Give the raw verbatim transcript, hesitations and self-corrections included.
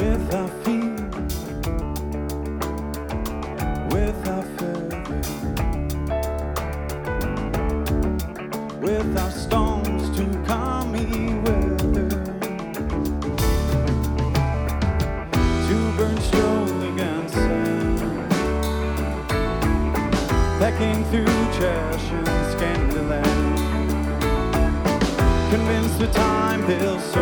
without fear, without feather, without storms to calm me weather, to burn strolling and sand, pecking through trash and scanty land, convinced the time they'll so